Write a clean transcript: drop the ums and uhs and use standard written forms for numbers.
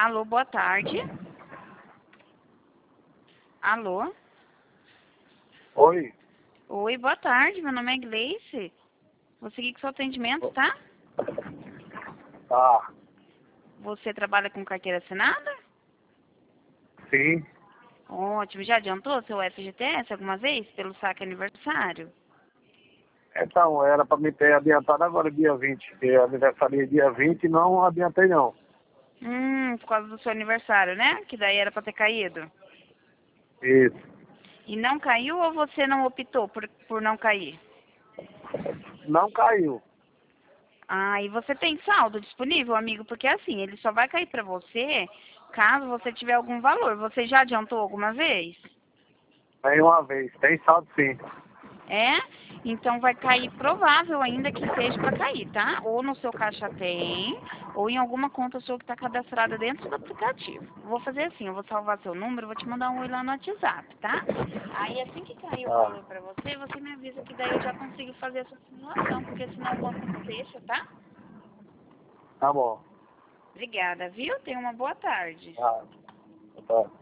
Alô, boa tarde. Alô? Oi? Oi, boa tarde. Meu nome é Gleice. Vou seguir com seu atendimento, tá? Tá. Você trabalha com carteira assinada? Sim. Ótimo. Já adiantou seu FGTS alguma vez pelo saque aniversário? Então, era para me ter adiantado agora dia 20, porque aniversário é dia 20 e não adiantei não. Por causa do seu aniversário, né? Que daí era pra ter caído. Isso. E não caiu ou você não optou por não cair? Não caiu. Ah, e você tem saldo disponível, amigo? Porque assim, ele só vai cair pra você caso você tiver algum valor. Você já adiantou alguma vez? Tem uma vez. Tem saldo sim. É? Então vai cair provável ainda que seja para cair, tá? Ou no seu caixa tem, ou em alguma conta sua que está cadastrada dentro do aplicativo. Vou fazer assim, eu vou salvar seu número, vou te mandar um oi lá no WhatsApp, tá? Aí assim que cair o Tá. valor para você, você me avisa que daí eu já consigo fazer essa simulação, porque senão o banco não deixa, tá? Tá bom. Obrigada, viu? Tenha uma boa tarde. Tá. Tá.